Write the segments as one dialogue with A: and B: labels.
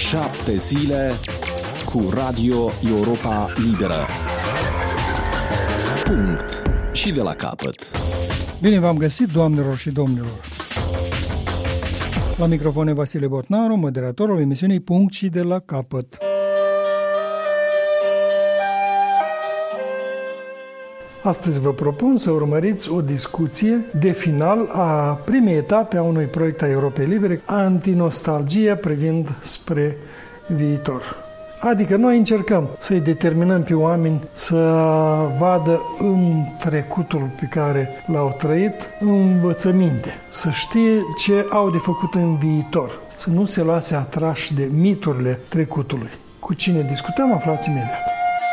A: 7 zile cu Radio Europa Liberă. Punct. Și de la capăt.
B: Bine v-am găsit, doamnelor și domnilor. La microfon e Vasile Botnaru, moderatorul emisiunii Punct și de la capăt. Astăzi vă propun să urmăriți o discuție de final a primei etape a unui proiect a Europei Libere, Antinostalgia privind spre viitor. Adică noi încercăm să-i determinăm pe oameni să vadă în trecutul pe care l-au trăit învățăminte, să știe ce au de făcut în viitor, să nu se lase atrași de miturile trecutului. Cu cine discutăm, aflați imediat.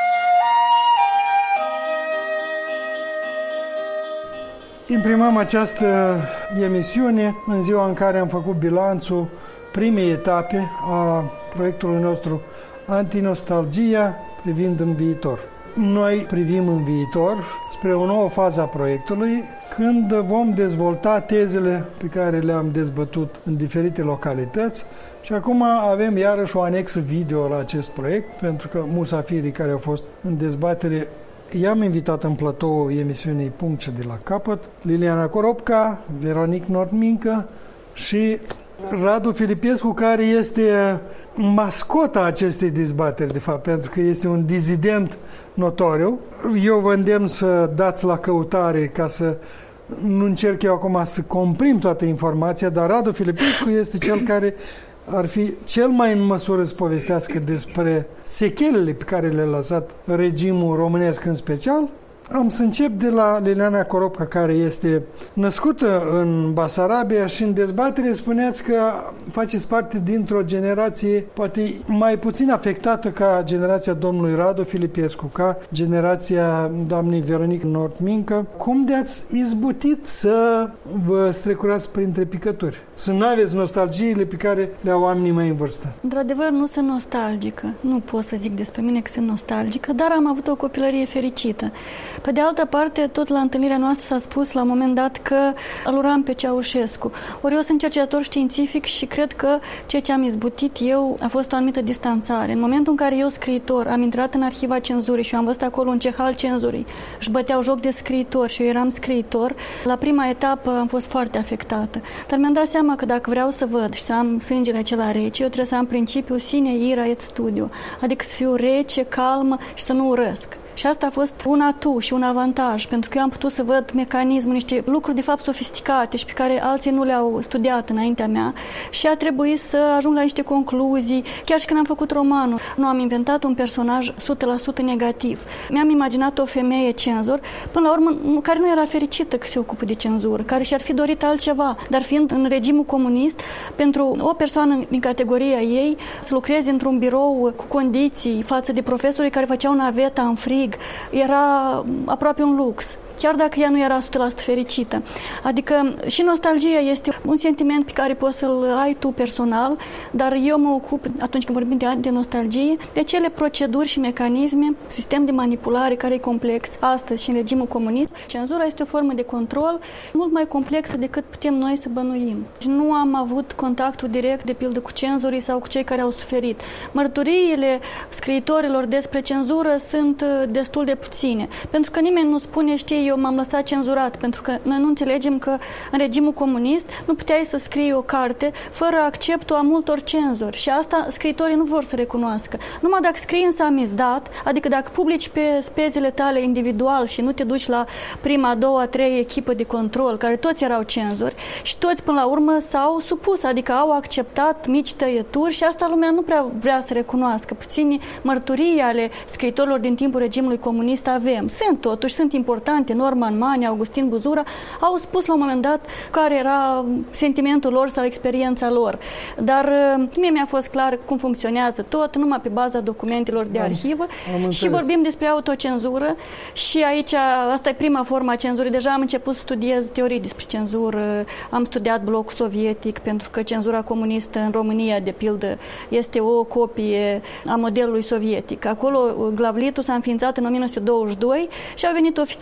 B: Imprimăm această emisiune în ziua în care am făcut bilanțul primei etape a proiectului nostru Antinostalgia privind în viitor. Noi privim în viitor spre o nouă fază a proiectului, când vom dezvolta tezele pe care le-am dezbătut în diferite localități. Și acum avem iarăși o anexă video la acest proiect, pentru că musafirii care au fost în dezbatere i-am invitat în platoul emisiunii Punct și de la capăt: Liliana Coropca, Veronic Nordmincă și Radu Filipescu, care este mascota acestei dezbateri, de fapt, pentru că este un dizident notoriu. Eu vă îndemn să dați la căutare ca să nu încerc eu acum să comprim toată informația, dar Radu Filipescu este cel care ar fi cel mai în măsură să povestească despre sechelele pe care le-a lăsat regimul românesc în special. Am să încep de la Liliana Coropca, care este născută în Basarabia și în dezbatere spuneați că faceți parte dintr-o generație poate mai puțin afectată ca generația domnului Radu Filipescu, ca generația doamnei Veronic Nordmincă. Cum de-ați izbutit să vă strecurați printre picături? Să nu aveți nostalgiile pe care le au oamenii mai în vârstă?
C: Într-adevăr, nu sunt nostalgică. Nu pot să zic despre mine că sunt nostalgică, dar am avut o copilărie fericită. Pe de altă parte, tot la întâlnirea noastră s-a spus la un moment dat că îl uram pe Ceaușescu. Ori eu sunt cercetător științific și cred că ceea ce am izbutit eu a fost o anumită distanțare. În momentul în care eu, scriitor, am intrat în arhiva cenzurii și am văzut acolo un ceh al cenzurii, își băteau joc de scriitor și eu eram scriitor, la prima etapă am fost foarte afectată. Dar mi-am dat seama că dacă vreau să văd și să am sângele acela rece, eu trebuie să am principiul sine ira et studio, adică să fiu rece, calmă și să nu urăsc. Și asta a fost un atu și un avantaj, pentru că eu am putut să văd mecanismul, niște lucruri de fapt sofisticate și pe care alții nu le-au studiat înaintea mea și a trebuit să ajung la niște concluzii. Chiar și când am făcut romanul, nu am inventat un personaj 100% negativ. Mi-am imaginat o femeie cenzor, până la urmă, care nu era fericită că se ocupă de cenzură, care și-ar fi dorit altceva, dar fiind în regimul comunist, pentru o persoană din categoria ei să lucreze într-un birou cu condiții față de profesorii care făceau naveta în frig, era aproape un lux, chiar dacă ea nu era 100% fericită. Adică și nostalgia este un sentiment pe care poți să-l ai tu personal, dar eu mă ocup, atunci când vorbim de nostalgie, de cele proceduri și mecanisme, sistem de manipulare care e complex astăzi și în regimul comunist. Cenzura este o formă de control mult mai complexă decât putem noi să bănuim. Și nu am avut contactul direct, de pildă, cu cenzurii sau cu cei care au suferit. Mărturiile scriitorilor despre cenzură sunt destul de puține, pentru că nimeni nu spune, știi, eu m-am lăsat cenzurat, pentru că noi nu înțelegem că în regimul comunist nu puteai să scrii o carte fără acceptul a multor cenzori și asta scriitorii nu vor să recunoască. Numai dacă scrii însă amizdat, adică dacă publici pe spezele tale individual și nu te duci la prima, a doua, a treia echipă de control, care toți erau cenzori și toți până la urmă s-au supus, adică au acceptat mici tăieturi și asta lumea nu prea vrea să recunoască. Puțini mărturii ale scriitorilor din timpul regimului comunist avem. Sunt importante. Norman Mani, Augustin Buzura au spus la un moment dat care era sentimentul lor sau experiența lor. Dar mie mi-a fost clar cum funcționează tot, numai pe baza documentelor de arhivă și vorbim despre autocenzură și aici, asta e prima formă a cenzurii. Deja am început să studiez teorii despre cenzură, am studiat blocul sovietic, pentru că cenzura comunistă în România, de pildă, este o copie a modelului sovietic. Acolo Glavlitul s-a înființat în 1922 și au venit ofițerii și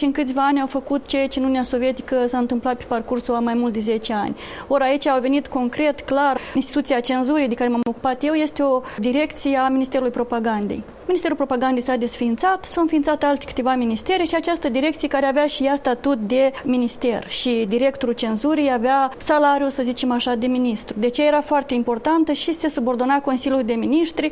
C: în câțiva ani au făcut ceea ce în Uniunea Sovietică s-a întâmplat pe parcursul a mai mult de 10 ani. Ori aici au venit concret, clar, instituția cenzurii de care m-am ocupat eu este o direcție a Ministerului Propagandei. Ministerul Propagandei s-a desființat, s-au înființat alte câteva ministere și această direcție care avea și ea statut de minister și directorul cenzurii avea salariul, să zicem așa, de ministru. Deci era foarte importantă și se subordona Consiliului de Ministri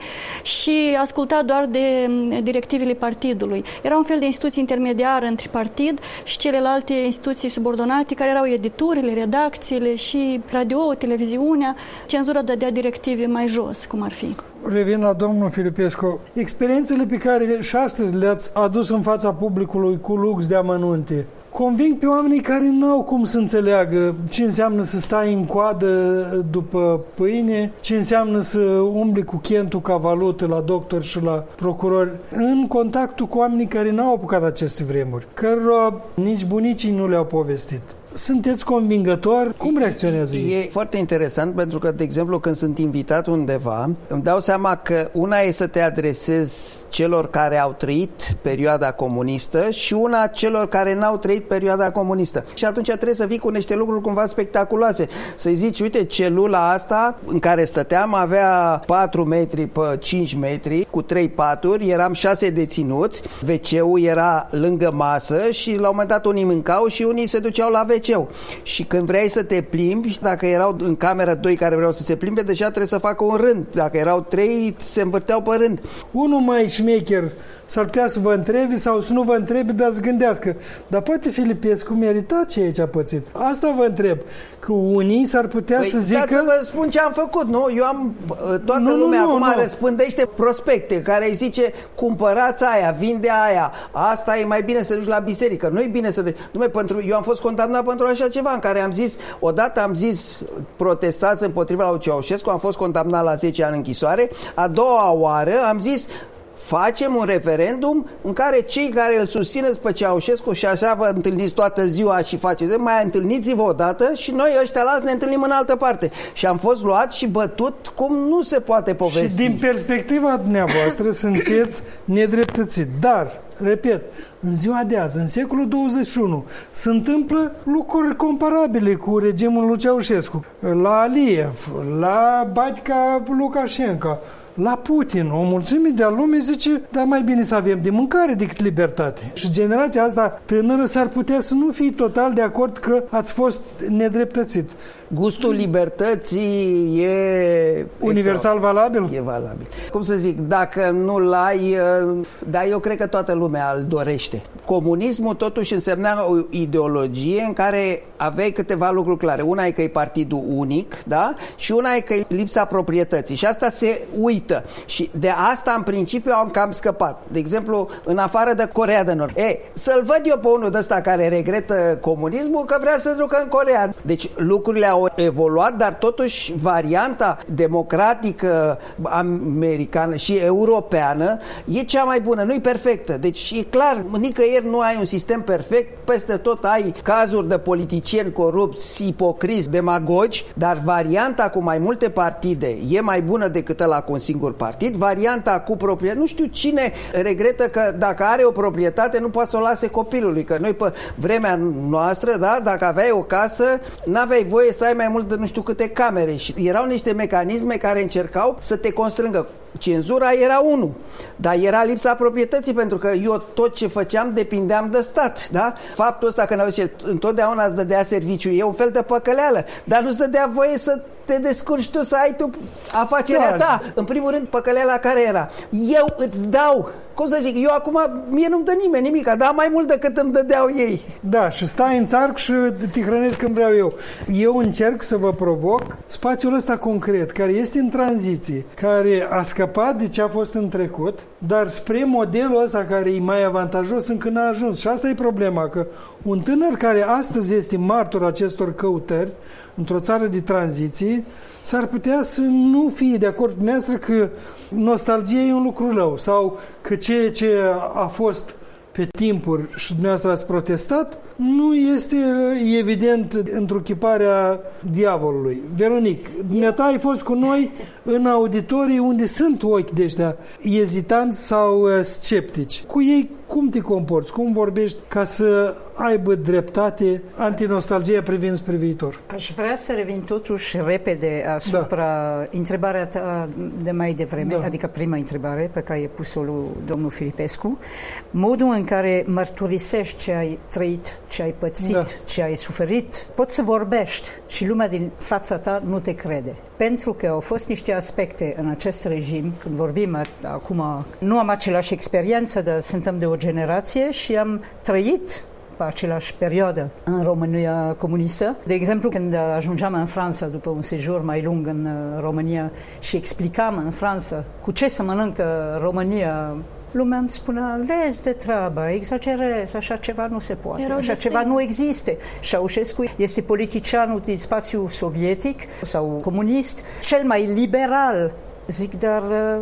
C: și asculta doar de directivele partidului. Era un fel de instituție intermediară între partid și celelalte instituții subordonate care erau editurile, redacțiile și radio, televiziunea. Cenzura dădea directive mai jos, cum ar fi.
B: Revin la domnul Filipescu. Experiențele pe care și astăzi le-ați adus în fața publicului cu lux de amănunte conving pe oamenii care n-au cum să înțeleagă ce înseamnă să stai în coadă după pâine, ce înseamnă să umbli cu chentul ca valută la doctor și la procurori, în contactul cu oamenii care n-au apucat aceste vremuri, cărora nici bunicii nu le-au povestit. Sunteți convingători? Cum reacționează ei?
D: E foarte interesant pentru că, de exemplu, când sunt invitat undeva, îmi dau seama că una e să te adresezi celor care au trăit perioada comunistă și una celor care n-au trăit perioada comunistă. Și atunci trebuie să vii cu niște lucruri cumva spectaculoase. Să-i zici, uite, celula asta în care stăteam avea 4 metri pe 5 metri, cu 3 paturi, eram 6 deținuți, WC-ul era lângă masă și la un moment dat unii mâncau și unii se duceau la WC. Și când vrei să te plimbi, dacă erau în cameră 2 care vreau să se plimbe, deja trebuie să facă un rând. Dacă erau 3, se învârteau pe rând.
B: Unul mai șmecher s-ar putea să vă întrebi sau să nu vă întrebi, dar să gândească. Dar poate Filipescu merita ceea ce a pățit. Asta vă întreb. Că unii s-ar putea să zică...
D: Să vă spun ce am făcut, nu? Eu am... Toată lumea acum răspândește prospecte care îi zice, cumpărați aia, vinde aia, asta e mai bine să duci la biserică. Nu e bine să duci... Eu am fost condamnat pentru așa ceva în care am zis, odată am zis protestați împotriva lui Ceaușescu, am fost condamnat la 10 ani închisoare, a doua oară am zis facem un referendum în care cei care îl susțineți pe Ceaușescu și așa vă întâlniți toată ziua și faceți, mai întâlniți-vă odată și noi ăștia alți ne întâlnim în altă parte. Și am fost luat și bătut cum nu se poate povesti.
B: Și din perspectiva dumneavoastră sunteți nedreptățit. Dar, repet, în ziua de azi, în secolul 21, se întâmplă lucruri comparabile cu regimul lui Ceaușescu. La Aliyev, la Baťka Lukashenko, la Putin, o mulțime de lume zice, dar mai bine să avem de mâncare decât libertate. Și generația asta tânără s-ar putea să nu fie total de acord că ați fost nedreptățit.
D: Gustul libertății e...
B: universal valabil?
D: E valabil. Cum să zic, dacă nu-l ai, dar eu cred că toată lumea îl dorește. Comunismul totuși însemna o ideologie în care aveai câteva lucruri clare. Una e că e partidul unic, da? Și una e că e lipsa proprietății. Și asta se uită. Și de asta, în principiu, am cam scăpat. De exemplu, în afară de Coreea de Nord. Să-l văd eu pe unul de ăsta care regretă comunismul că vrea să ducă în Coreea. Deci lucrurile au evoluat, dar totuși varianta democratică americană și europeană e cea mai bună, nu e perfectă. Deci e clar, nicăieri nu ai un sistem perfect, peste tot ai cazuri de politicieni corupți, ipocriți, demagogi, dar varianta cu mai multe partide e mai bună decât ăla cu un singur partid. Varianta cu proprietate, nu știu cine regretă că dacă are o proprietate nu poate să o lase copilului, că noi pe vremea noastră, da, dacă aveai o casă, n-aveai voie să ai mai mult de nu știu câte camere și erau niște mecanisme care încercau să te constrângă. Cenzura era unul, dar era lipsa proprietății, pentru că eu tot ce făceam depindeam de stat, da? Faptul ăsta că întotdeauna îți dădea serviciu e un fel de păcăleală, dar nu-ți dădea voie să te descurci tu, să ai tu afacerea ta. În primul rând, păcăleala care era? Eu îți dau, cum să zic, eu acum, mie nu-mi dă nimeni nimic, dar mai mult decât îmi dădeau ei.
B: Da, și stai în țarc și te hrănesc când vreau eu. Eu încerc să vă provoc spațiul ăsta concret, care este în tranziție, care a scăpat de ce a fost în trecut, dar spre modelul ăsta care e mai avantajos încă n-a ajuns. Și asta e problema, că un tânăr care astăzi este martor acestor căutări, într-o țară de tranziție, s-ar putea să nu fie de acord cu dumneavoastră că nostalgia e un lucru rău sau că ceea ce a fost pe timpuri și dumneavoastră ați protestat nu este evident întruchiparea diavolului. Veronic, dumneata ai fost cu noi în auditorii unde sunt ochi de ăștia ezitanți sau sceptici. Cu ei cum te comporți, cum vorbești ca să aibă dreptate antinostalgia privind spre viitor?
E: Aș vrea să revin totuși repede asupra întrebarea ta de mai devreme, adică prima întrebare pe care ai pus-o lui domnul Filipescu. Modul în care mărturisești ce ai trăit, ce ai pățit, ce ai suferit, poți să vorbești și lumea din fața ta nu te crede. Pentru că au fost niște aspecte în acest regim, când vorbim acum, nu am același experiență, dar suntem de o generație și am trăit pe același perioadă în România comunistă. De exemplu, când ajungeam în Franța după un sejur mai lung în România și explicam în Franța cu ce se mănâncă România, lumea îmi spunea, vezi de treabă, exagerezi, așa ceva nu se poate, așa ceva nu există. Ceaușescu este politicianul din spațiul sovietic sau comunist, cel mai liberal. Zic, dar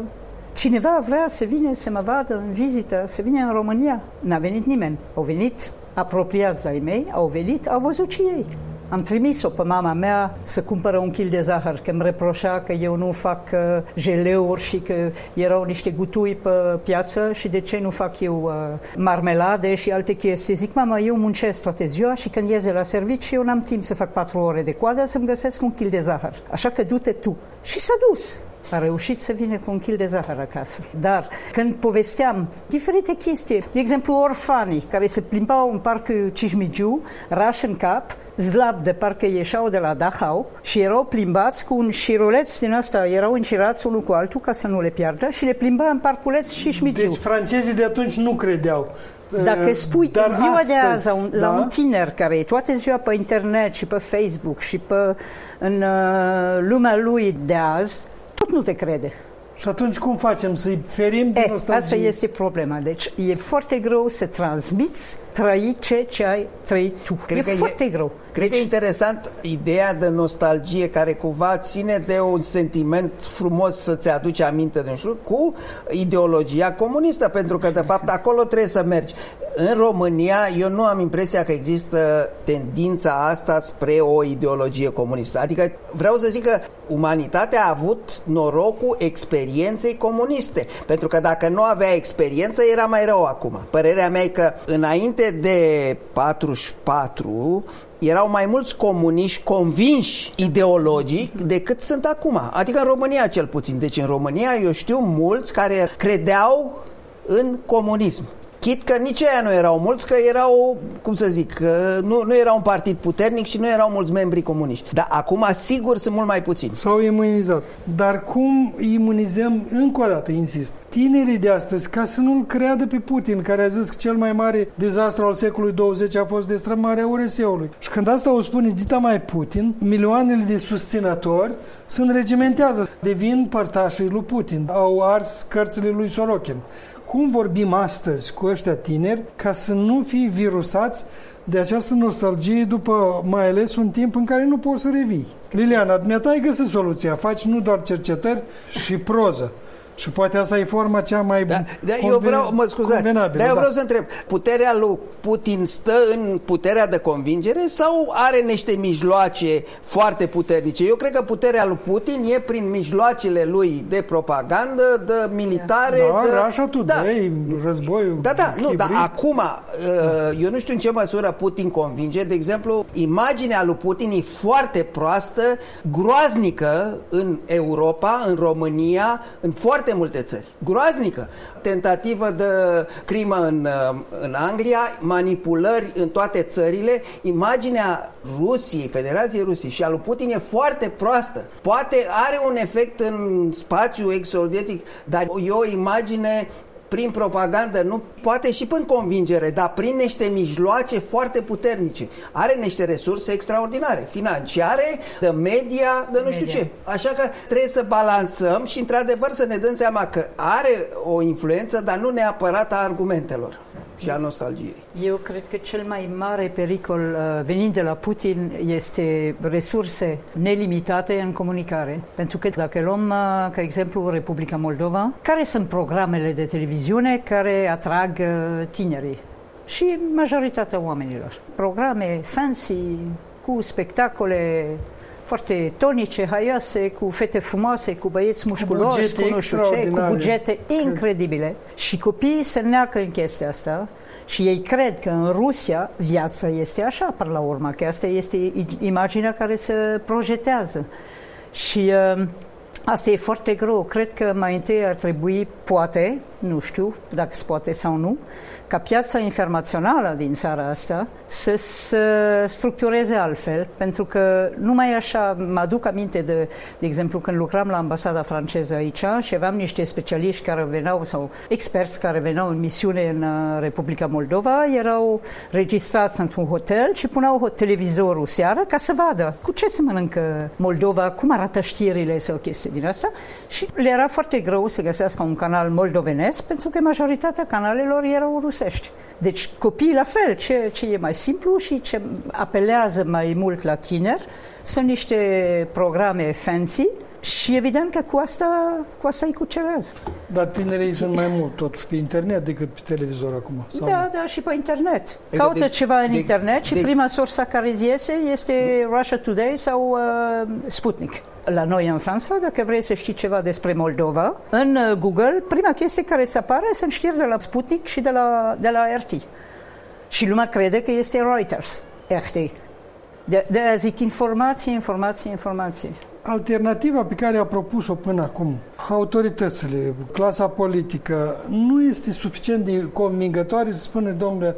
E: cineva vrea să vină să mă vadă în vizită, să vină în România. N-a venit nimeni. Au venit apropiați ai mei, au venit, au văzut și ei. Am trimis-o pe mama mea să cumpără un kil de zahăr, că îmi reproșea că eu nu fac jeleuri și că erau niște gutui pe piață și de ce nu fac eu marmelade și alte chestii. Zic, mama, eu muncesc toată ziua și când ies de la serviciu eu n-am timp să fac 4 ore de coadă să-mi găsesc un kil de zahăr. Așa că du-te tu. Și s-a dus. A reușit să vină cu un kil de zahăr acasă. Dar când povesteam diferite chestii, de exemplu orfanii care se plimbau în parcul Cismigiu, rași în cap, zlab de parcă ieșeau de la Dachau și erau plimbați cu un șiruleț din ăsta, erau încirați unul cu altul ca să nu le piardă și le plimba în parculeț Cismigiu.
B: Deci francezii de atunci nu credeau.
E: Dacă spui în ziua de azi la un tiner care e toată ziua pe internet și pe Facebook și în lumea lui de azi, tot nu te crede.
B: Și atunci cum facem? Să-i ferim din nostalgie?
E: Asta este problema. Deci e foarte greu să transmiți, trăi ce ai trăit tu. E foarte greu.
D: Cred că e interesant ideea de nostalgie care cumva ține de un sentiment frumos să-ți aduce aminte de un lucru cu ideologia comunistă, pentru că de fapt acolo trebuie să mergi. În România eu nu am impresia că există tendința asta spre o ideologie comunistă. Adică vreau să zic că umanitatea a avut norocul experienței comuniste, pentru că dacă nu avea experiență era mai rău acum. Părerea mea e că înainte de 44 erau mai mulți comuniști convinși ideologic decât sunt acum. Adică în România cel puțin. Deci în România eu știu mulți care credeau în comunism. Chit că nici aia nu erau mulți, că erau, cum să zic, nu era un partid puternic și nu erau mulți membri comuniști. Dar acum, sigur, sunt mult mai puțini.
B: S-au imunizat. Dar cum imunizăm, încă o dată, insist, tinerii de astăzi, ca să nu-l creadă pe Putin, care a zis că cel mai mare dezastru al secolului 20 a fost destrămarea URSS-ului. Și când asta o spune dita mai Putin, milioanele de susținători se înregimentează, devin părtașii lui Putin, au ars cărțile lui Sorokin. Cum vorbim astăzi cu ăștia tineri ca să nu fie virusați de această nostalgie după mai ales un timp în care nu poți să revii? Liliana, dumneata ai găsit soluția, faci nu doar cercetări și proză. Și poate asta e forma cea mai
D: eu vreau să întreb, puterea lui Putin stă în puterea de convingere sau are niște mijloace foarte puternice? Eu cred că puterea lui Putin e prin mijloacele lui de propagandă, de militare.
B: Așa tu, războiul.
D: Dar acum, eu nu știu în ce măsură Putin convinge. De exemplu, imaginea lui Putin e foarte proastă, groaznică în Europa, în România, în foarte multe țări. Groaznică. Tentativă de crimă în Anglia, manipulări în toate țările. Imaginea Rusiei, Federației Rusiei și a lui Putin e foarte proastă. Poate are un efect în spațiul ex-sovietic, dar e o imagine prin propagandă, nu poate și prin convingere, dar prin niște mijloace foarte puternice. Are niște resurse extraordinare, financiare, de media, de nu știu ce. Așa că trebuie să balansăm și într-adevăr să ne dăm seama că are o influență, dar nu neapărat a argumentelor și a nostalgiei.
E: Eu cred că cel mai mare pericol venind de la Putin este resurse nelimitate în comunicare. Pentru că dacă luăm, ca exemplu, Republica Moldova, care sunt programele de televiziune care atrag tinerii și majoritatea oamenilor? Programe fancy, cu spectacole foarte tonice, haioase, cu fete frumoase, cu băieți mușculoși, cu nu știu ce, cu bugete incredibile. Și copiii se neacă în chestia asta și ei cred că în Rusia viața este așa, până la urmă, că asta este imaginea care se projetează. Și asta e foarte greu. Cred că mai întâi ar trebui, poate, nu știu dacă se poate sau nu, ca piața informațională din țara asta să se structureze altfel, pentru că numai așa, mă aduc aminte de exemplu, când lucram la ambasada franceză aici și aveam niște specialiști care veneau, sau experți care veneau în misiune în Republica Moldova, erau registrați într-un hotel și puneau televizorul seara ca să vadă cu ce se mănâncă Moldova, cum arată știrile sau chestii din asta, și le era foarte greu să găsească un canal moldovenesc, pentru că majoritatea canalelor erau rusești. Deci copiii la fel, ce e mai simplu și ce apelează mai mult la tineri sunt niște programe fancy și evident că cu asta îi cucerează.
B: Dar tinerii sunt mai mult totuși pe internet decât pe televizor acum. Sau
E: da, și pe internet. Caută ceva în internet și prima sursă care îți iese este Russia Today sau Sputnik. La noi în Franța, dacă vrei să știi ceva despre Moldova, în Google, prima chestie care se apare sunt știri de la Sputnik și de la RT. Și lumea crede că este Reuters, RT. De-aia zic informație.
B: Alternativa pe care a propus-o până acum autoritățile, clasa politică, nu este suficient de convingătoare să spună, domnule...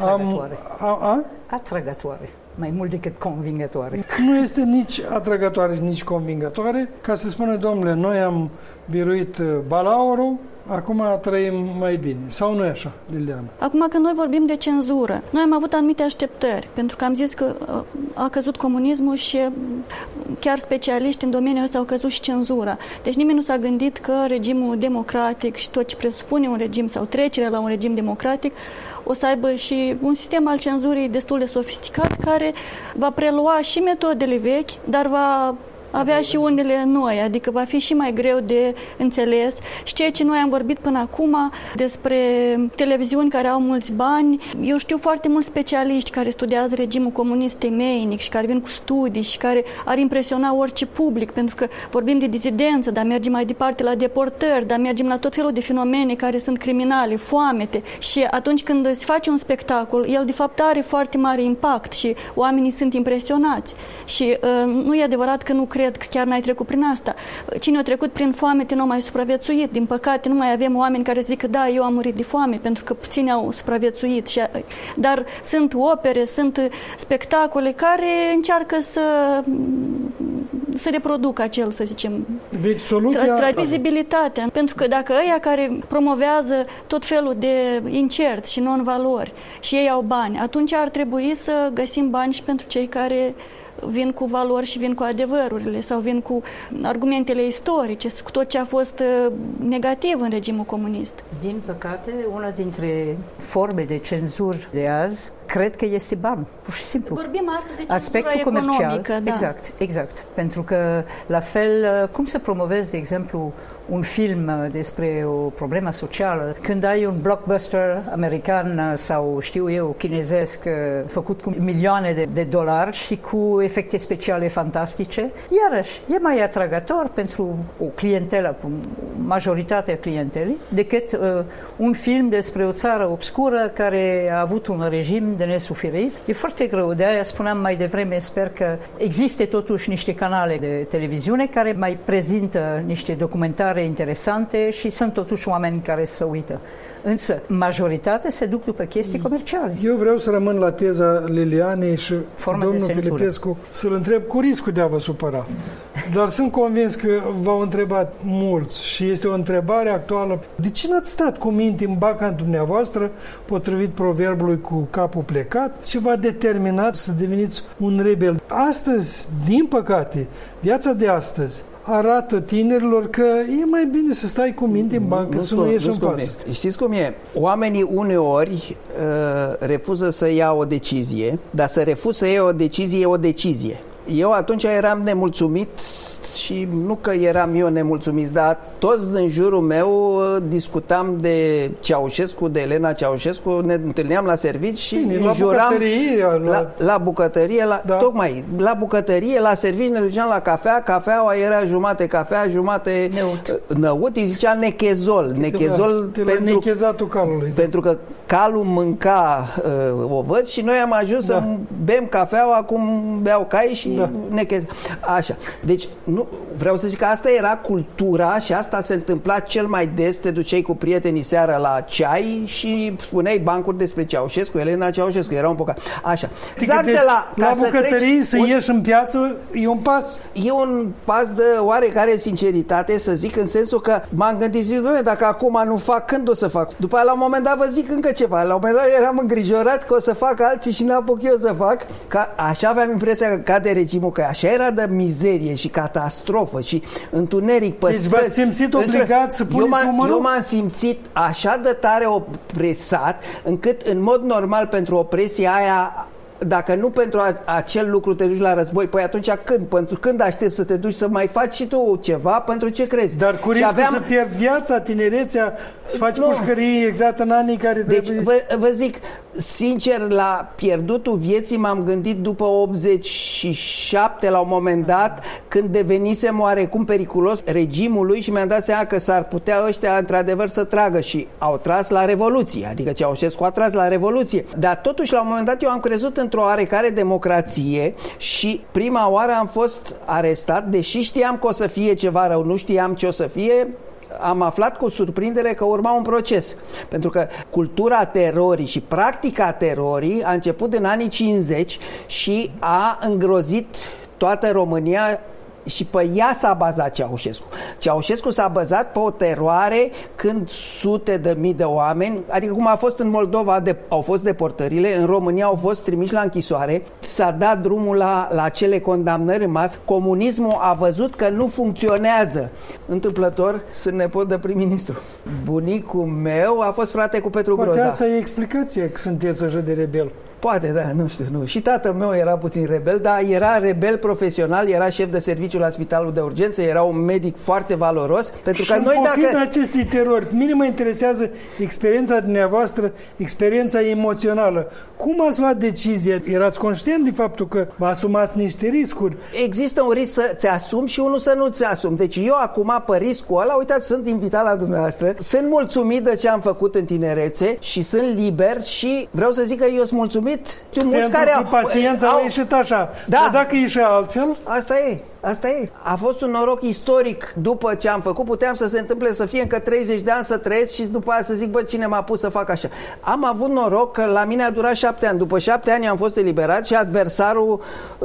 E: Atrăgătoare. Mai mult decât convingătoare.
B: Nu este nici atrăgătoare, nici convingătoare, ca să spună, domnule, noi am biruit balaurul, acum trăim mai bine. Sau nu e așa, Liliana?
C: Acum când noi vorbim de cenzură, noi am avut anumite așteptări, pentru că am zis că a căzut comunismul și chiar specialiști în domeniul ăsta au căzut și cenzura. Deci nimeni nu s-a gândit că regimul democratic și tot ce presupune un regim sau trecerea la un regim democratic o să aibă și un sistem al cenzurii destul de sofisticat care va prelua și metodele vechi, dar va avea și unele noi, adică va fi și mai greu de înțeles. Și ceea ce noi am vorbit până acum despre televiziuni care au mulți bani, eu știu foarte mulți specialiști care studiază regimul comunist temeinic și care vin cu studii și care ar impresiona orice public, pentru că vorbim de dizidență, dar mergem mai departe la deportări, dar mergem la tot felul de fenomene care sunt criminale, foamete. Și atunci când se face un spectacol, el de fapt are foarte mare impact și oamenii sunt impresionați. Și nu e adevărat că nu cred că chiar n-ai trecut prin asta. Cine a trecut prin foamete nu a mai supraviețuit. Din păcate, nu mai avem oameni care zic că da, eu am murit de foame, pentru că puțini au supraviețuit. Dar sunt opere, sunt spectacole care încearcă să reproducă acel, să zicem,
B: deci, soluția...
C: vizibilitatea. Pentru că dacă ăia care promovează tot felul de incerți și non-valori și ei au bani, atunci ar trebui să găsim bani și pentru cei care vin cu valori și vin cu adevărurile sau vin cu argumentele istorice, cu tot ce a fost negativ în regimul comunist.
E: Din păcate, una dintre forme de cenzură de azi, cred că este ban, pur și simplu.
C: Vorbim astăzi de cenzura
E: aspectul
C: economică.
E: Comercial, da. Exact. Pentru că, la fel, cum să promovezi, de exemplu, un film despre o problemă socială, când ai un blockbuster american sau, știu eu, chinezesc, făcut cu milioane de dolari și cu efecte speciale fantastice, iarăși, e mai atrăgător pentru o clientelă, majoritatea clientelei, decât un film despre o țară obscură care a avut un regim de nesuferit. E foarte greu, de aia spuneam mai devreme, sper că există totuși niște canale de televiziune care mai prezintă niște documentare interesante și sunt totuși oameni care se uită. Însă, majoritatea se duc după chestii comerciale.
B: Eu vreau să rămân la teza Lilianei și domnul Filipescu să-l întreb cu riscul de a vă supăra. Dar sunt convins că v-au întrebat mulți și este o întrebare actuală. De ce n-ați stat cu minte în baca dumneavoastră, potrivit proverbului cu capul plecat, ce v-a determinat să deveniți un rebel? Astăzi, din păcate, viața de astăzi arată tinerilor că e mai bine să stai cu minte în bancă, să nu ieși în față.
D: Știți cum e? Oamenii uneori refuză să ia o decizie, dar să refuză să ia o decizie e o decizie. Eu atunci eram nemulțumit și nu că eram eu nemulțumit, dar toți din jurul meu discutam de Ceaușescu, de Elena Ceaușescu, ne întâlneam la servici și înjuram la bucătărie, tocmai la bucătărie, la servici ne duceam la cafea, cafeaua era jumate cafea, jumate năut, îi zicea nechezol,
B: nechezatul calului.
D: Pentru că calul mânca ovăți și noi am ajuns să bem cafeaua cum beau cai și așa. Deci nu, vreau să zic că asta era cultura și asta se întâmpla cel mai des. Te duceai cu prietenii seara la ceai și spuneai bancuri despre Ceaușescu, Elena Ceaușescu, era un pocat. Așa.
B: Exact de la bucătării să ieși în piață e un pas?
D: E un pas de oarecare sinceritate, să zic, în sensul că m-am gândit, zic, dacă acum nu fac, când o să fac? După aia, la un moment dat, vă zic încă ceva. La un moment dat eram îngrijorat că o să fac alții și n-apuc eu să fac. Că așa aveam impresia că cade regimul, că așa era de mizerie și catastrofă și întuneric pe străzi.
B: Deci v-ați simțit obligat să puneți umărul?
D: Eu m-am simțit așa de tare opresat, încât în mod normal pentru opresia aia, dacă nu pentru acel lucru te duci la război, păi atunci când? Pentru când aștepți să te duci să mai faci și tu ceva? Pentru ce crezi?
B: Dar cu riscul să pierzi viața, tinerețea, să faci pușcării exact în anii care trebuie...
D: Deci vă zic, sincer, la pierdutul vieții m-am gândit după 87 la un moment dat, când devenisem oarecum periculos regimului și mi-am dat seama că s-ar putea ăștia într-adevăr să tragă și au tras la Revoluție, adică Ceaușescu a tras la Revoluție. Dar totuși la un moment dat eu am crezut într-o oarecare democrație și prima oară am fost arestat, deși știam că o să fie ceva rău, nu știam ce o să fie. Am aflat cu surprindere că urma un proces, pentru că cultura terorii și practica terorii a început în anii 50 și a îngrozit toată România și pe ea s-a bazat Ceaușescu. Ceaușescu s-a bazat pe o teroare când sute de mii de oameni, adică cum a fost în Moldova, au fost deportările, în România au fost trimiși la închisoare, s-a dat drumul la acele condamnări în masă. Comunismul a văzut că nu funcționează. Întâmplător, sunt nepot de prim-ministru. Bunicul meu a fost frate cu Petru Groza.
B: Poate asta e explicația că sunteți așa de rebel.
D: Poate, da, nu știu, nu. Și tatăl meu era puțin rebel, dar era rebel profesional, era șef de serviciu la spitalul de urgență, era un medic foarte valoros, pentru că noi dacă...
B: acestei terori, mine mă interesează experiența dumneavoastră, experiența emoțională. Cum ați luat decizia? Erați conștient de faptul că vă asumați niște riscuri?
D: Există un risc să-ți asumi și unul să nu-ți asumi. Deci eu acum, pe riscul ăla, uitați, sunt invitat la dumneavoastră, sunt mulțumit de ce am făcut în tinerețe și sunt liber și vreau să zic că eu sunt mulțumit.
B: Pentru că paciența a ieșit așa.
D: Da.
B: Dar dacă ieșea altfel?
D: Asta e. A fost un noroc istoric. După ce am făcut, puteam să se întâmple să fie încă 30 de ani să trăiesc și după aia să zic, bă, cine m-a pus să fac așa? Am avut noroc că la mine a durat 7 ani. După 7 ani am fost eliberat și adversarul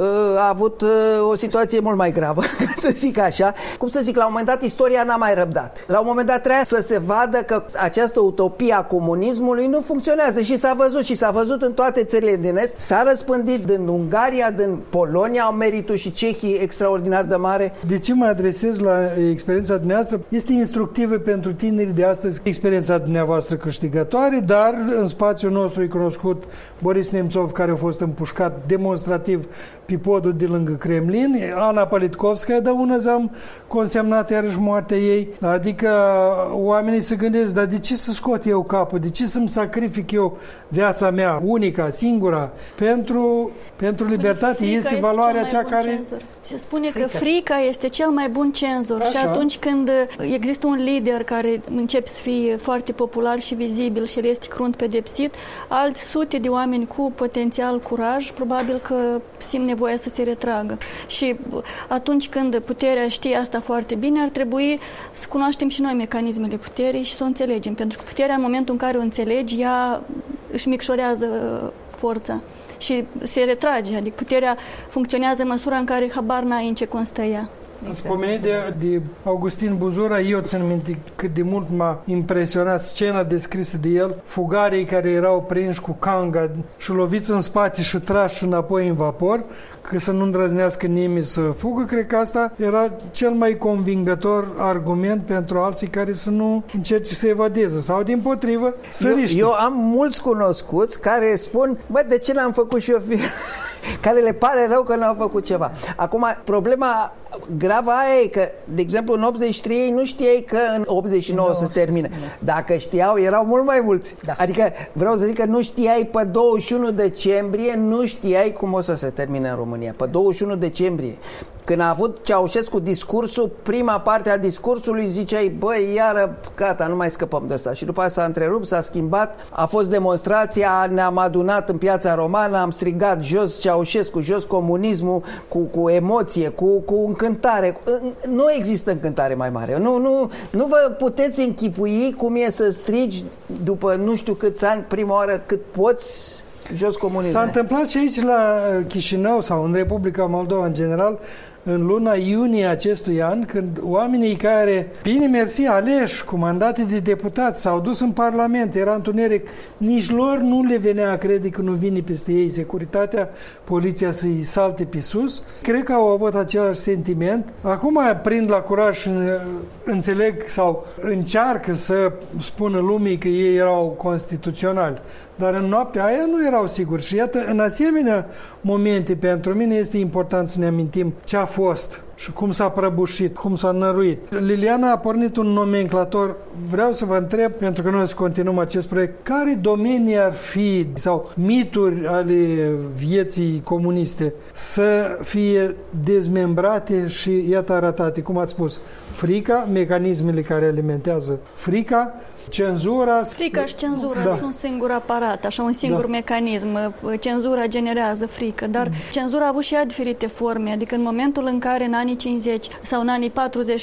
D: a avut o situație mult mai gravă, să zic așa. Cum să zic, la un moment dat istoria n-a mai răbdat. La un moment dat trebuia să se vadă că această utopie a comunismului nu funcționează și s-a văzut în toate țările din Est. S-a răspândit din Ungaria, din Polonia, au meritul și Cehii extraordinar de mare.
B: De ce mă adresez la experiența dumneavoastră? Este instructivă pentru tinerii de astăzi experiența dumneavoastră câștigătoare, dar în spațiul nostru e cunoscut Boris Nemțov, care a fost împușcat demonstrativ pe podul de lângă Kremlin, Ana Politkovskaya, de una am consemnat iarăși moartea ei. Adică oamenii se gândesc, dar de ce să scot eu capul? De ce să-mi sacrific eu viața mea, unica, singura, pentru libertate? Este valoarea cea care...
C: Se spune că frica este cel mai bun cenzor. Așa. Și atunci când există un lider care începe să fie foarte popular și vizibil și el este crunt pedepsit, alți sute de oameni cu potențial curaj probabil că simt nevoia să se retragă. Și atunci când puterea știe asta foarte bine, ar trebui să cunoaștem și noi mecanismele puterii și să o înțelegem. Pentru că puterea, în momentul în care o înțelegi, ea își micșorează forța și se retrage. Adică puterea funcționează în măsura în care habar n-ai în ce constă ea.
B: Ați pomenit de Augustin Buzura. Eu țin minte cât de mult m-a impresionat scena descrisă de el, fugarii care erau prinși cu canga și loviți în spate și trași înapoi în vapor, că să nu îndrăznească nimeni să fugă. Cred că asta era cel mai convingător argument pentru alții care să nu încerce să evadeze sau dimpotrivă să riște.
D: Eu am mulți cunoscuți care spun, bă, de ce n-am făcut și eu care le pare rău că nu au făcut ceva. Acum, problema gravă aia e că, de exemplu, în 83 nu știai că în 89 se termină. Dacă știau, erau mult mai mulți. Da. Adică, vreau să zic că nu știai pe 21 decembrie, nu știai cum o să se termine în România. Pe 21 decembrie. Când a avut Ceaușescu discursul, prima parte a discursului ziceai, băi, iară, gata, nu mai scăpăm de asta. Și după aceea s-a întrerupt, s-a schimbat, a fost demonstrația, ne-am adunat în Piața Romană, am strigat jos Ceaușescu, jos comunismul, cu emoție, cu încântare. Nu există încântare mai mare. Nu vă puteți închipui cum e să strigi după nu știu câți ani, prima oară cât poți, jos comunismul.
B: S-a întâmplat și aici la Chișinău sau în Republica Moldova în general, în luna iunie acestui an, când oamenii care, bine mersi, aleși cu mandate de deputați, s-au dus în Parlament, era întuneric, nici lor nu le venea a crede că nu vine peste ei securitatea, poliția să-i salte pe sus. Cred că au avut același sentiment. Acum prind la curaj și înțeleg sau încearcă să spună lumii că ei erau constituționali. Dar în noaptea aia nu erau siguri. Și iată, în asemenea momente, pentru mine este important să ne amintim ce a fost și cum s-a prăbușit, cum s-a năruit. Liliana a pornit un nomenclator. Vreau să vă întreb, pentru că noi să continuăm acest proiect, care domenii ar fi sau mituri ale vieții comuniste să fie dezmembrate și iată arătate, cum ați spus, frica, mecanismele care alimentează frica, cenzura...
C: Frica și cenzura sunt un singur aparat, așa un singur mecanism. Cenzura generează frică, dar cenzura a avut și ea diferite forme, adică în momentul în care în anii 50 sau în anii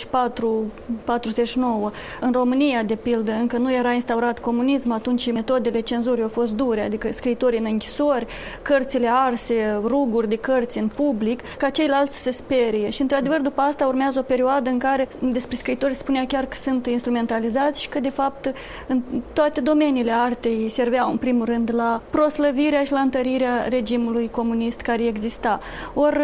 C: 44-49, în România, de pildă, încă nu era instaurat comunism, atunci metodele cenzurii au fost dure, adică scriitorii în închisori, cărțile arse, ruguri de cărți în public, ca ceilalți să se sperie. Și într-adevăr, după asta urmează o perioadă în care despre scriitori spunea chiar că sunt instrumentalizați și că, de fapt, în toate domeniile artei serveau, în primul rând, la proslăvirea și la întărirea regimului comunist care exista. Ori,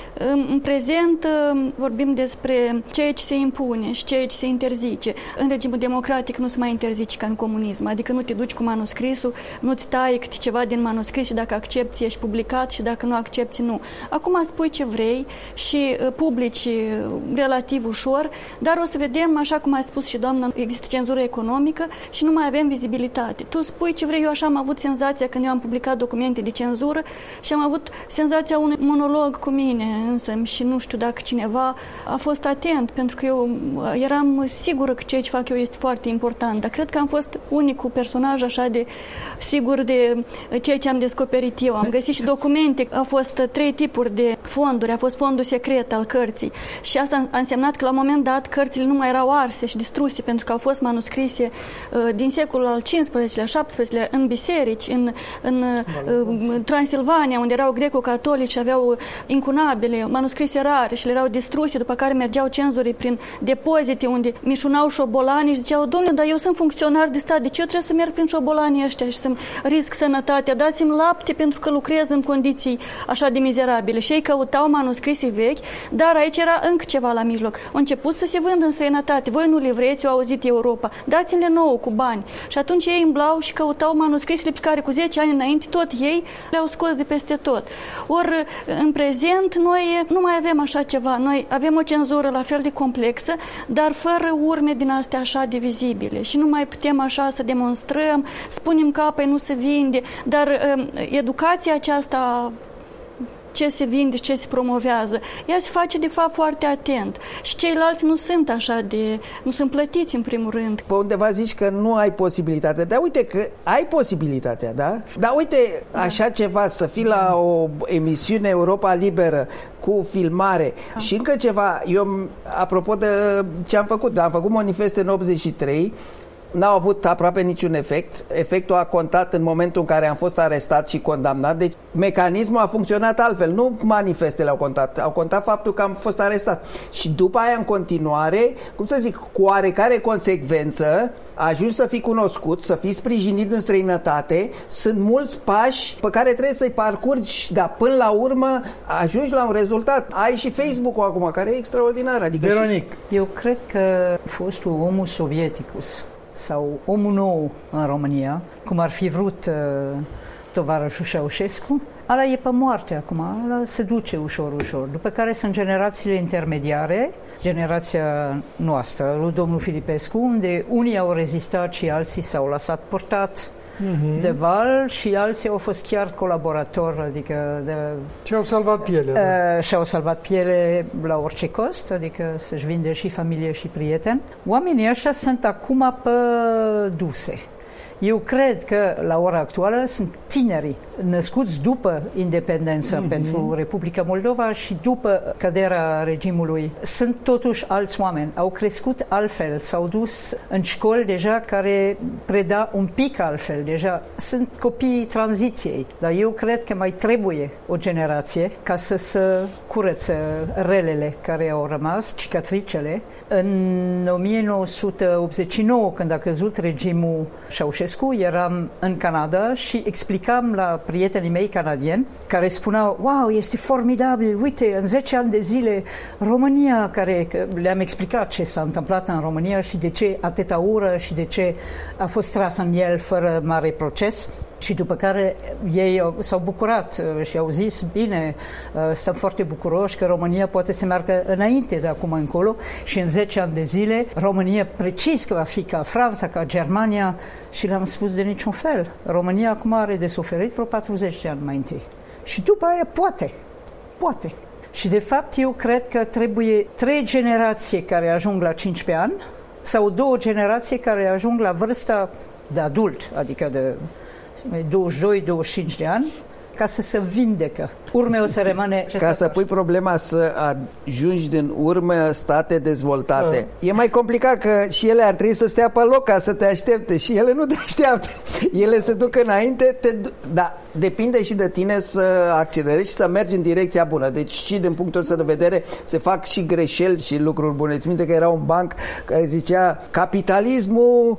C: în prezent, vorbim despre ceea ce se impune și ceea ce se interzice. În regimul democratic nu se mai interzice ca în comunism, adică nu te duci cu manuscrisul, nu-ți tai câte ceva din manuscris și dacă accepti ești publicat și dacă nu accepti, nu. Acum spui ce vrei și publici relativ ușor, dar o să vedem, așa cum a spus și doamna, există cenzură economică și nu mai avem vizibilitate. Tu spui ce vrei, eu așa am avut senzația când eu am publicat documente de cenzură și am avut senzația unui monolog cu mine însă și nu știu dacă cineva a fost atent, pentru că eu eram sigură că ceea ce fac eu este foarte important, dar cred că am fost unicul personaj așa de sigur de ceea ce am descoperit eu. Am găsit și documente, au fost 3 tipuri de fonduri, a fost fondul secret al cărții și asta a însemnat că la un moment dat cărțile nu mai erau arse și distruse pentru că au fost manuscrise din secolul al XV-lea, XVII-lea în biserici, în Transilvania, unde erau greco-catolici și aveau incunabile, manuscrise rare și le erau distruse, după care mergeau cenzurii prin depozite unde mișunau șobolanii și ziceau, domnule, dar eu sunt funcționar de stat, deci eu trebuie să merg prin șobolanii ăștia și să-mi risc sănătatea, dați-mi lapte pentru că lucrez în condiții așa de mizerabile. Și ei căutau manuscrise vechi, dar aici era încă ceva la mijloc. Au început să se vândă în străinătate. Voi nu le vreți, au auzit Europa. Dați-le nouă cu bani. Și atunci ei îmblau și căutau manuscrisele pe care cu 10 ani înainte tot ei le-au scos de peste tot. Ori în prezent noi nu mai avem așa ceva. Noi avem o cenzură la fel de complexă, dar fără urme din astea așa de vizibile. Și nu mai putem așa să demonstrăm, spunem că apa nu se vinde, dar educația aceasta, ce se vinde și ce se promovează, ea se face de fapt foarte atent. Și ceilalți nu sunt așa de... nu sunt plătiți în primul rând.
D: Pe undeva zici că nu ai posibilitatea, dar uite că ai posibilitatea, da? Dar uite, așa ceva, să fii la o emisiune Europa Liberă cu filmare și încă ceva, eu, apropo de ce am făcut manifeste în 83, n-au avut aproape niciun efect. Efectul a contat în momentul în care am fost arestat și condamnat. Deci mecanismul a funcționat altfel. Nu manifestele au contat. Au contat faptul că am fost arestat. Și după aia, în continuare, cum să zic, cu oarecare consecvență, ajungi să fii cunoscut, să fii sprijinit în străinătate. Sunt mulți pași pe care trebuie să-i parcurgi, dar până la urmă ajungi la un rezultat. Ai și Facebook-ul acum, care e extraordinar. Adică
B: Veronic.
E: Eu cred că fostul omul sovieticus sau omul nou în România, cum ar fi vrut tovarășul Ceaușescu, ala e pe moarte acum, ala se duce ușor, ușor. După care sunt generațiile intermediare, generația noastră, lui domnul Filipescu, unde unii au rezistat și alții s-au lăsat purtat de val și alții au fost chiar colaboratori, adică
B: și-au salvat piele.
E: Și-au salvat piele la orice cost, adică să-și vinde și familie și prieteni. Oamenii ăștia sunt acum pe duse. Eu cred că la ora actuală sunt tinerii născuți după independență pentru Republica Moldova și după căderea regimului. Sunt totuși alți oameni, au crescut altfel, s-au dus în școli deja care preda un pic altfel, deja sunt copiii tranziției, dar eu cred că mai trebuie o generație ca să se curățe relele care au rămas, cicatricele. În 1989, când a căzut regimul Ceaușescu, eram în Canada și explicam la prietenii mei canadieni care spuneau, wow, este formidabil, uite, în 10 ani de zile România, care le-am explicat ce s-a întâmplat în România și de ce atâta ură și de ce a fost tras în el fără mare proces. Și după care ei s-au bucurat și au zis, bine, stăm foarte bucuroși că România poate să meargă înainte de acum încolo și în 10 ani de zile România precis că va fi ca Franța, ca Germania și le-am spus de niciun fel. România acum are de suferit vreo 40 de ani mai întâi. Și după aia poate. Și de fapt eu cred că trebuie 3 generații care ajung la 15 ani sau 2 generații care ajung la vârsta de adult, adică de 22-25 de ani, ca să se vindecă. Urme o să rămâne...
D: Ca să pui problema să ajungi din urmă state dezvoltate. E mai complicat că și ele ar trebui să stea pe loc ca să te aștepte și ele nu te așteaptă. Ele se duc înainte, dar depinde și de tine să accelerezi și să mergi în direcția bună. Deci și din punctul ăsta de vedere se fac și greșeli și lucruri bune. Îți minte că era un banc care zicea capitalismul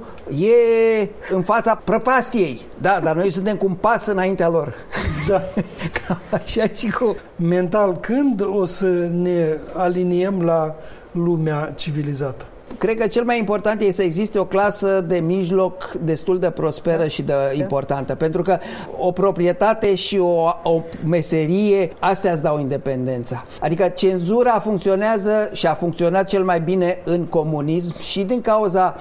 D: e în fața prăpastiei. Da, dar noi suntem cu un pas înaintea lor.
B: Da.
D: Așa și cu...
B: Mental, când o să ne aliniem la lumea civilizată?
D: Cred că cel mai important este să existe o clasă de mijloc destul de prosperă și de importantă, pentru că o proprietate și o meserie, astea îți dau independența. Adică cenzura funcționează și a funcționat cel mai bine în comunism și din cauza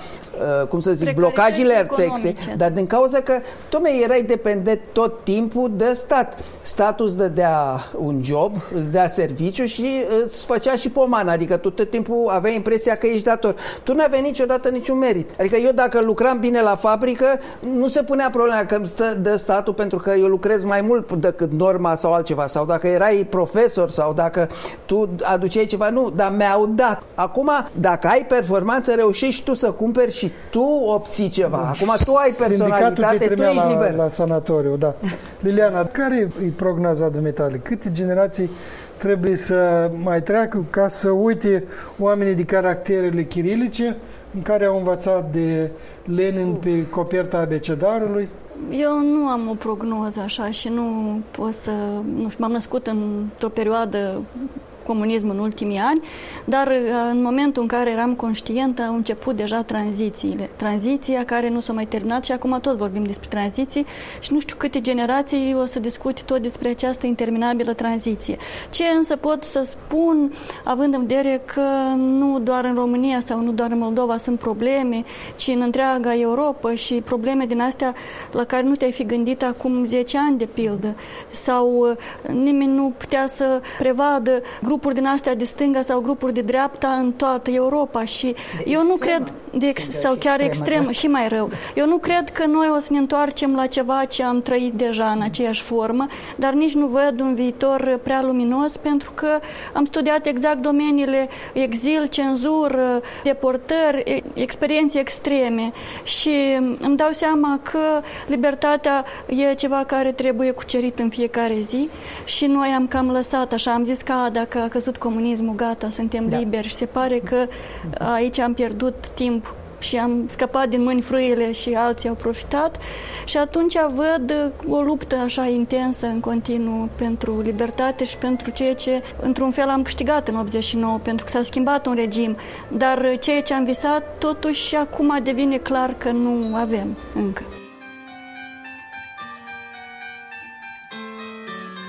D: blocajele texte, dar din cauza că erai dependent tot timpul de stat. Statul îți dădea un job, îți dea serviciu și îți făcea și pomană, adică tu tot timpul aveai impresia că ești dator. Tu nu aveai niciodată niciun merit. Adică eu dacă lucram bine la fabrică, nu se punea problema că îmi dă statul pentru că eu lucrez mai mult decât norma sau altceva, sau dacă erai profesor sau dacă tu aduceai ceva, nu, dar mi-au dat. Acum, dacă ai performanță, reușești tu să cumperi și tu obții ceva. Acum tu ai personalitate, tu ești liber.
B: La sanatoriu, da. Liliana, care e prognoza dumitale? Câte generații trebuie să mai treacă ca să uite oamenii de caracterele chirilice în care au învățat de Lenin pe coperta abecedarului?
C: Eu nu am o prognoză așa și nu pot să... Nu știu, m-am născut într-o perioadă comunism în ultimii ani, dar în momentul în care eram conștientă au început deja tranzițiile. Tranziția care nu s-a mai terminat și acum tot vorbim despre tranziții și nu știu câte generații o să discute tot despre această interminabilă tranziție. Ce însă pot să spun, având în vedere că nu doar în România sau nu doar în Moldova sunt probleme, ci în întreaga Europa și probleme din astea la care nu te-ai fi gândit acum 10 ani de pildă sau nimeni nu putea să prevadă grupuri din astea de stânga sau grupuri de dreapta în toată Europa și eu nu cred, sau chiar extrem și mai rău, eu nu cred că noi o să ne întoarcem la ceva ce am trăit deja în aceeași formă, dar nici nu văd un viitor prea luminos pentru că am studiat exact domeniile exil, cenzură, deportări, experiențe extreme și îmi dau seama că libertatea e ceva care trebuie cucerit în fiecare zi și noi am cam lăsat așa, am zis că dacă a căzut comunismul, gata, suntem liberi și se pare că aici am pierdut timp și am scăpat din mâini frâiele și alții au profitat și atunci văd o luptă așa intensă în continuu pentru libertate și pentru ceea ce într-un fel am câștigat în 89 pentru că s-a schimbat un regim, dar ceea ce am visat totuși acum devine clar că nu avem încă.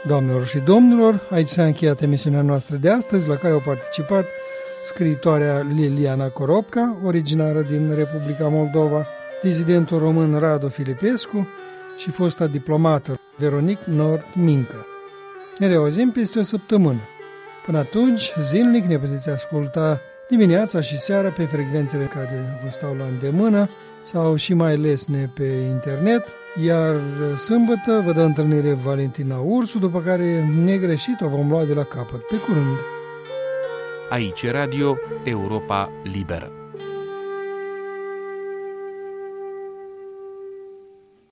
B: Doamnelor și domnilor, aici s-a încheiat emisiunea noastră de astăzi, la care au participat scriitoarea Liliana Coropca, originară din Republica Moldova, dizidentul român Radu Filipescu și fosta diplomată Veronique Nord Mincă. Ne reauzim peste o săptămână. Până atunci, zilnic ne puteți asculta dimineața și seara pe frecvențele care vă stau la îndemână sau și mai lesne pe internet, iar sâmbătă vă dă întâlnire Valentina Ursu, după care negreșit o vom lua de la capăt. Pe curând!
F: Aici Radio Europa Liberă.